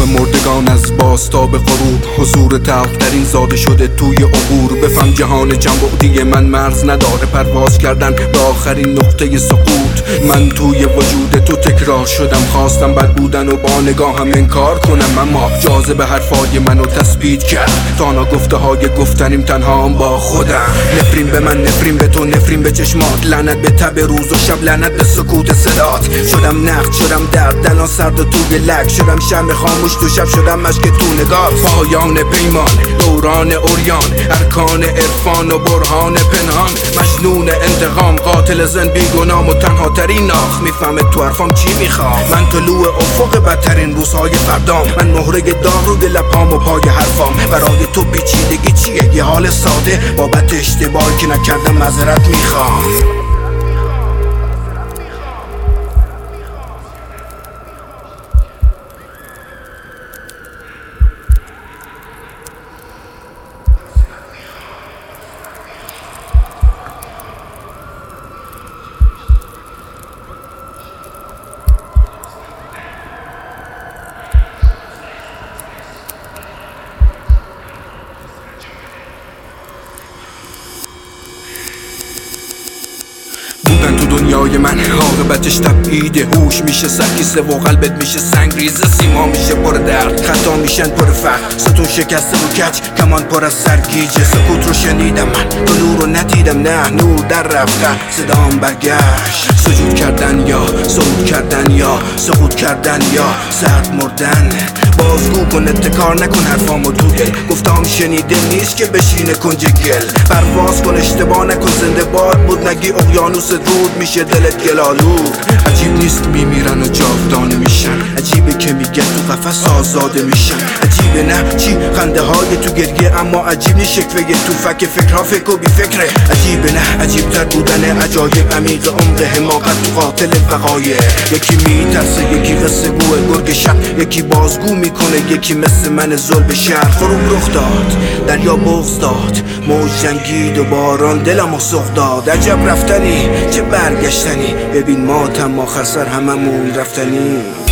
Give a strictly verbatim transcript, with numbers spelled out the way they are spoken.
مردگان از باستا به غروب، حضور تلخترین زاده شده توی عبور. بفهم جهان جنبعدی من مرز نداره، پرواز کردن به آخرین نقطه سقوط. من توی وجود تو تکرار شدم، خواستم بد بودن و با نگاهم انکار کنم، اما جاذبه حرفای منو تثبیت کرد. تانا گفته های گفتنیم تنها با خودم. نفرین به من، نفرین به تو، نفرین به چشمات، لعنت به تب روز و شب، لعنت به سکوت صدات. شدم نقد، شدم درد، دلان سرد و توی لک، شدم شمع خاموش تو شب، شدم مشک تو نگاه. پایان پیمان، دوران اوریان، ارکان عرفان و برهان پنهان. مجنون انتقام، قاتل زن بیگنام و تنها ترین ناخ. میفهمه تو حرفام چی میخوام. من طلوع افق بدترین روزهای فردام، من مهره داغ رو لپام و پای حرفام. برای تو پیچیدگی چیه؟ یه حال ساده، بابت اشتباهی که نکردم معذرت میخوام. بودن تو دنیای من، عاقبتش تبعید هوش میشه، سرکیسه و قلبت میشه سنگریزه، سیما میشه پر درد، خطا میشن پر فقر، ستون شکسته و کج، کمان پر از سرگیجه. سکوت رو شنیدم من، تو نور رو ندیدم، نه نور در رفته، صدام برگشت. سجود کردن یا صعود کردن یا سقوط کردن یا سرد مردن. بازگو کن، اتکار نکن حرفامو تو دل، گفتم شنیده نیست که بشینه کنج گل. پرواز کن، اشتباه نکن، زنده باد بود نگی اقیانوس رود میشه دلت گلالود. عجیب نیست میمیرن و جاودانه میشن، عجیبه که میگن تو قفس آزاده میشن. عجیبه نه چی خنده های تو گریه، اما عجیب نیست شکوه تو فک فکرها فکر و بی فکره. عجیبه نه عجیب تر بودن عجایب، عمیق عمق حماقت تو قاتل وقایع. یکی میترسه، یکی قصه گوه گرگ شب، یکی بازگو میکنه، یکی مثل من ظلم شهر. غروب رخ داد، دریا بغض داد، موج جنگید و باران دلمو سوق داد. عجب رفتنی، چه برگشتنی، ببین ما تم آخر سر هممون رفتنی.